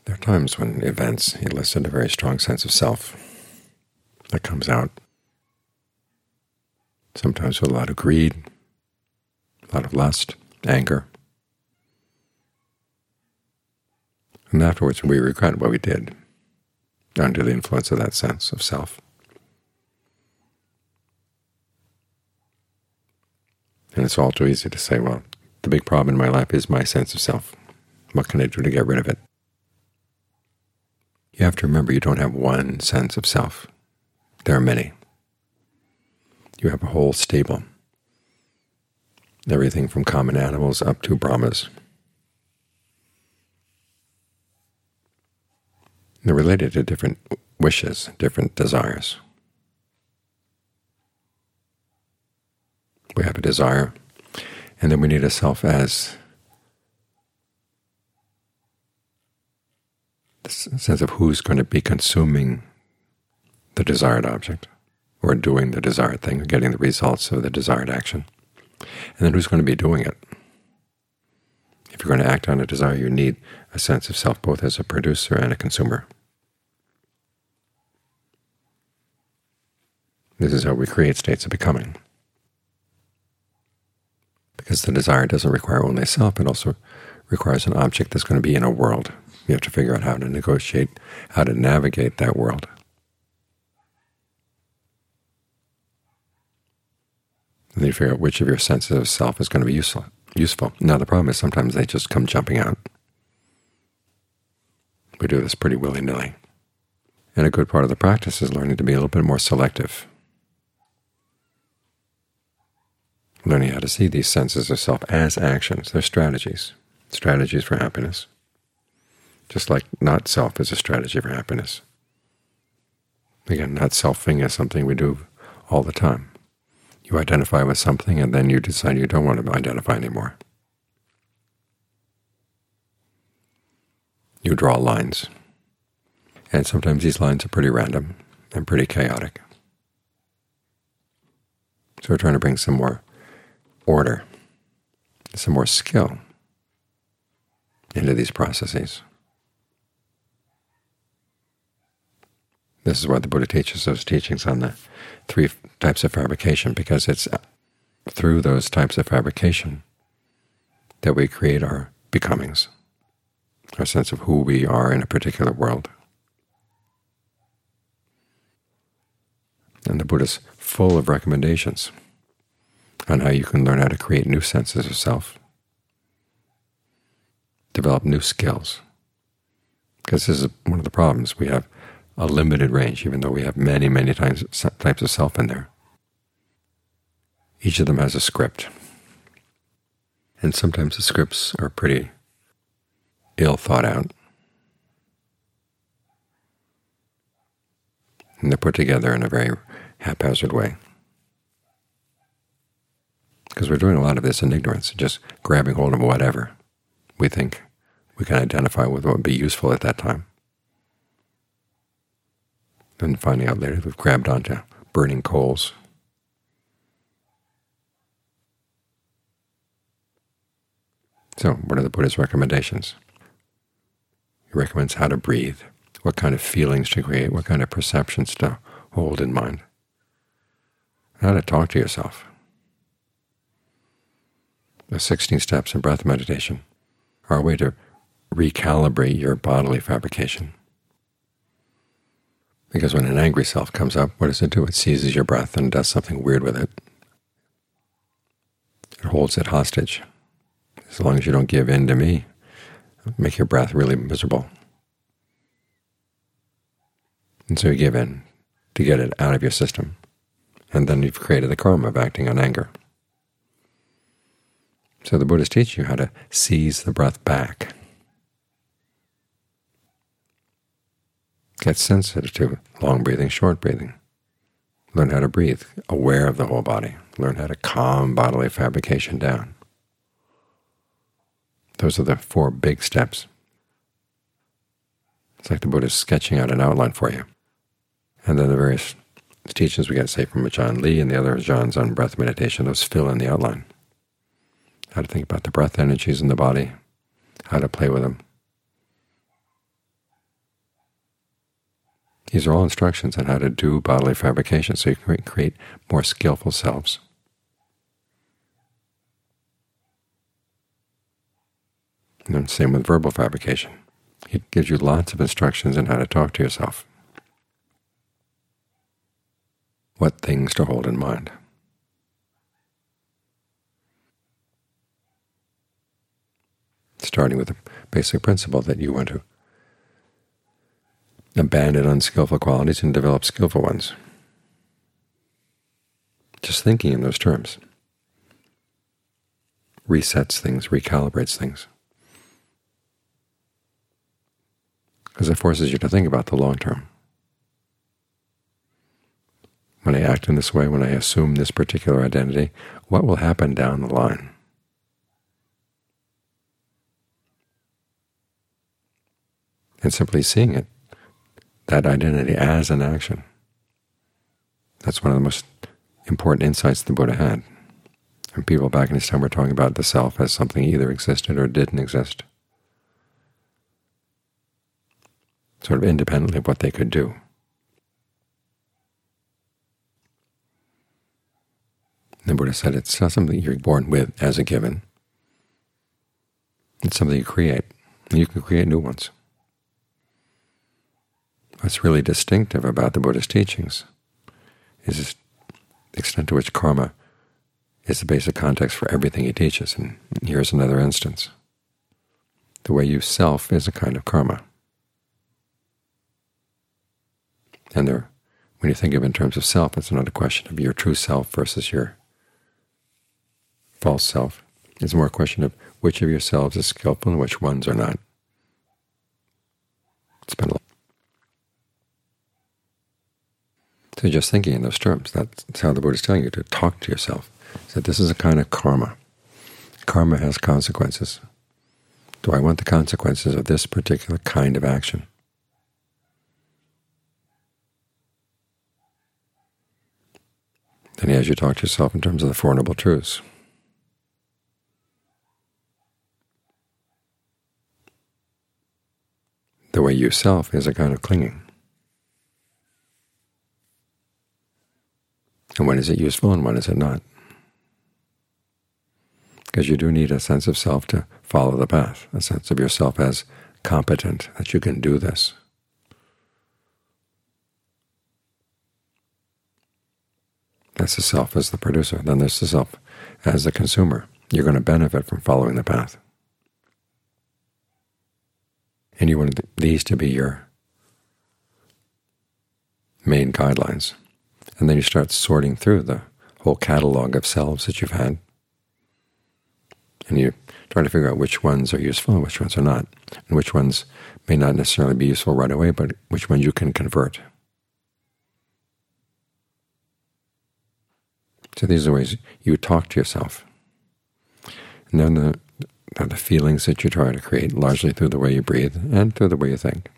There are times when events elicit a very strong sense of self that comes out, sometimes with a lot of greed, a lot of lust, anger. And afterwards we regret what we did under the influence of that sense of self. And it's all too easy to say, well, the big problem in my life is my sense of self. What can I do to get rid of it? You have to remember you don't have one sense of self. There are many. You have a whole stable, everything from common animals up to Brahmas. They're related to different wishes, different desires. We have a desire, and then we need a self as the sense of who's going to be consuming the desired object, or doing the desired thing, or getting the results of the desired action, and then who's going to be doing it. If you're going to act on a desire, you need a sense of self both as a producer and a consumer. This is how we create states of becoming. Because the desire doesn't require only self, it also requires an object that's going to be in a world. You have to figure out how to negotiate, how to navigate that world. And then you figure out which of your senses of self is going to be useful. Now the problem is sometimes they just come jumping out. We do this pretty willy-nilly. And a good part of the practice is learning to be a little bit more selective. Learning how to see these senses of self as actions. They're strategies for happiness. Just like not self is a strategy for happiness. Again, not selfing is something we do all the time. You identify with something and then you decide you don't want to identify anymore. You draw lines. And sometimes these lines are pretty random and pretty chaotic. So we're trying to bring some more order, some more skill into these processes. This is why the Buddha teaches those teachings on the 3 types of fabrication, because it's through those types of fabrication that we create our becomings, our sense of who we are in a particular world. And the Buddha's full of recommendations on how you can learn how to create new senses of self, develop new skills. Because this is one of the problems. We have a limited range, even though we have many, many types of self in there. Each of them has a script. And sometimes the scripts are pretty ill thought out. And they're put together in a very haphazard way. Because we're doing a lot of this in ignorance, just grabbing hold of whatever we think we can identify with what would be useful at that time. And finding out later we've grabbed onto burning coals. So what are the Buddha's recommendations? He recommends how to breathe, what kind of feelings to create, what kind of perceptions to hold in mind, how to talk to yourself. The 16 steps in breath meditation are a way to recalibrate your bodily fabrication. Because when an angry self comes up, what does it do? It seizes your breath and does something weird with it. It holds it hostage. As long as you don't give in to me, make your breath really miserable. And so you give in to get it out of your system. And then you've created the karma of acting on anger. So the Buddha's teaching you how to seize the breath back. Get sensitive to long breathing, short breathing. Learn how to breathe, aware of the whole body. Learn how to calm bodily fabrication down. Those are the 4 big steps. It's like the Buddha's sketching out an outline for you. And then the various teachings we get, say, from Ajaan Lee and the other Ajaans on breath meditation, those fill in the outline. How to think about the breath energies in the body, how to play with them. These are all instructions on how to do bodily fabrication so you can create more skillful selves. And then same with verbal fabrication. It gives you lots of instructions on how to talk to yourself, what things to hold in mind. Starting with the basic principle that you want to abandon unskillful qualities and develop skillful ones. Just thinking in those terms resets things, recalibrates things, because it forces you to think about the long term. When I act in this way, when I assume this particular identity, what will happen down the line? And simply seeing it, that identity as an action. That's one of the most important insights the Buddha had. And people back in his time were talking about the self as something either existed or didn't exist, sort of independently of what they could do. The Buddha said it's not something you're born with as a given. It's something you create, and you can create new ones. What's really distinctive about the Buddha's teachings is the extent to which karma is the basic context for everything he teaches. And here's another instance. The way you self is a kind of karma. And when you think of it in terms of self, it's not a question of your true self versus your false self. It's more a question of which of yourselves is skillful and which ones are not. It's been a lot. So just thinking in those terms, that's how the Buddha is telling you to talk to yourself. He said this is a kind of karma. Karma has consequences. Do I want the consequences of this particular kind of action? Then as you talk to yourself in terms of the Four Noble Truths, the way you self is a kind of clinging. And when is it useful and when is it not? Because you do need a sense of self to follow the path, a sense of yourself as competent, that you can do this. That's the self as the producer. Then there's the self as the consumer. You're going to benefit from following the path. And you want these to be your main guidelines. And then you start sorting through the whole catalog of selves that you've had. And you try to figure out which ones are useful and which ones are not, and which ones may not necessarily be useful right away, but which ones you can convert. So these are ways you talk to yourself. And then the feelings that you try to create, largely through the way you breathe and through the way you think.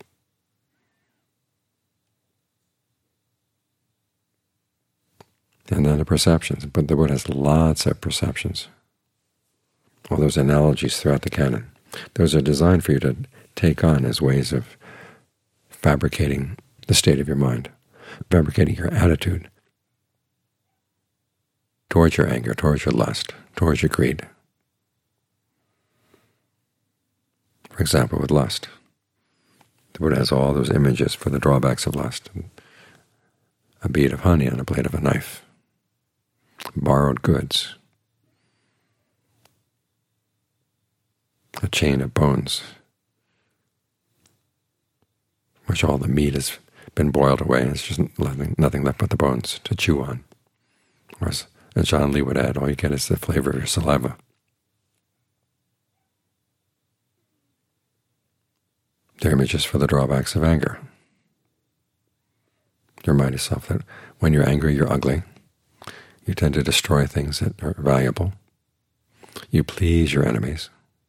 And then the perceptions. But the Buddha has lots of perceptions. All those analogies throughout the canon. Those are designed for you to take on as ways of fabricating the state of your mind, fabricating your attitude towards your anger, towards your lust, towards your greed. For example, with lust, the Buddha has all those images for the drawbacks of lust. A bead of honey on a blade of a knife, borrowed goods, a chain of bones, which all the meat has been boiled away, and it's just nothing left but the bones to chew on. Or as John Lee would add, all you get is the flavor of your saliva. They're images for the drawbacks of anger. You remind yourself that when you're angry, you're ugly. You tend to destroy things that are valuable. You please your enemies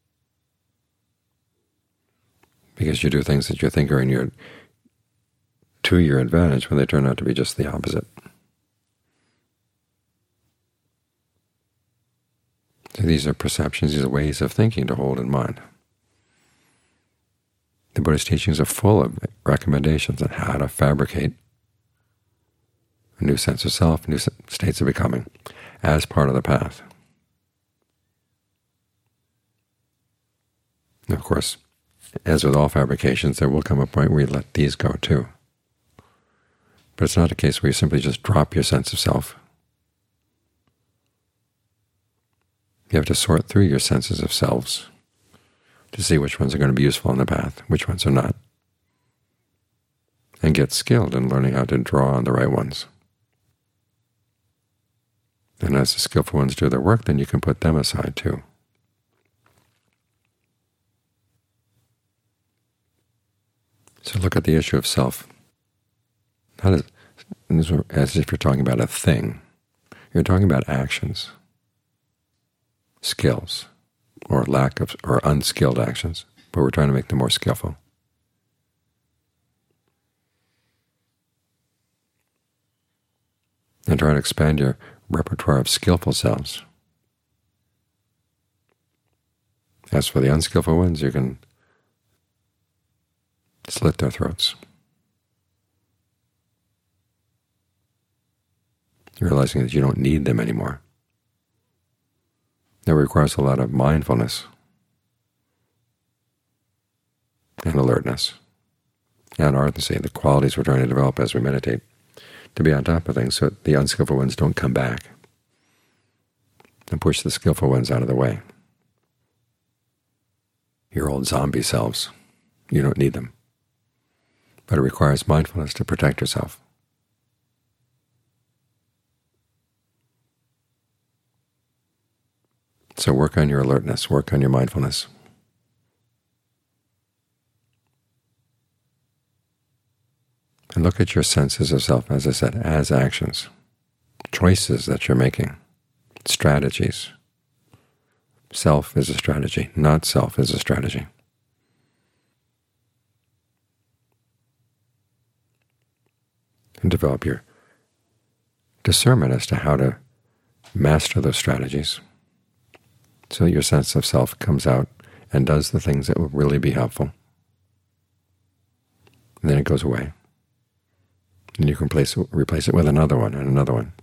because you do things that you think are to your advantage when they turn out to be just the opposite. So these are perceptions, these are ways of thinking to hold in mind. The Buddhist teachings are full of recommendations on how to fabricate a new sense of self, new states of becoming, as part of the path. And of course, as with all fabrications, there will come a point where you let these go too. But it's not a case where you simply just drop your sense of self. You have to sort through your senses of selves to see which ones are going to be useful on the path, which ones are not, and get skilled in learning how to draw on the right ones. And as the skillful ones do their work, then you can put them aside too. So look at the issue of self not as if you're talking about a thing. You're talking about actions, skills, or lack of, or unskilled actions, but we're trying to make them more skillful. And try to expand your repertoire of skillful selves. As for the unskillful ones, you can slit their throats. Realizing that you don't need them anymore. That requires a lot of mindfulness and alertness and ardency, the qualities we're trying to develop as we meditate, to be on top of things so that the unskillful ones don't come back and push the skillful ones out of the way. Your old zombie selves, you don't need them. But it requires mindfulness to protect yourself. So work on your alertness, work on your mindfulness. And look at your senses of self, as I said, as actions, choices that you're making, strategies. Self is a strategy, not self is a strategy. And develop your discernment as to how to master those strategies, so that your sense of self comes out and does the things that will really be helpful. And then it goes away. And you can replace it with another one and another one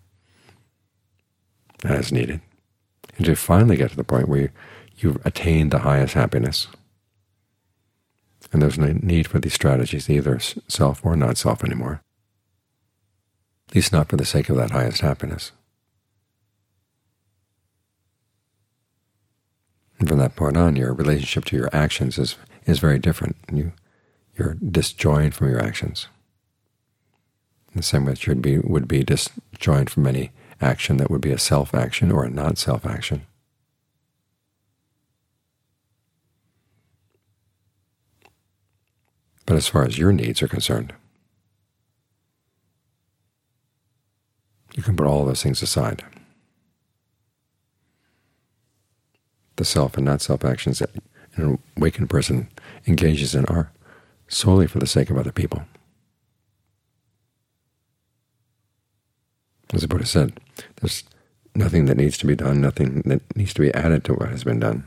as needed. And you finally get to the point where you've attained the highest happiness. And there's no need for these strategies, either self or not self anymore. At least not for the sake of that highest happiness. And from that point on, your relationship to your actions is very different. You're disjoined from your actions. In the same way that you would be disjoined from any action that would be a self-action or a not-self-action. But as far as your needs are concerned, you can put all those things aside. The self and not-self actions that an awakened person engages in are solely for the sake of other people. As the Buddha said, there's nothing that needs to be done, nothing that needs to be added to what has been done.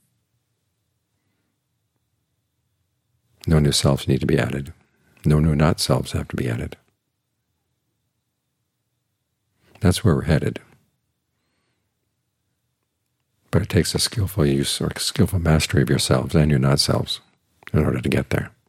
No new selves need to be added. No new not-selves have to be added. That's where we're headed. But it takes a skillful use or skillful mastery of yourselves and your not-selves in order to get there.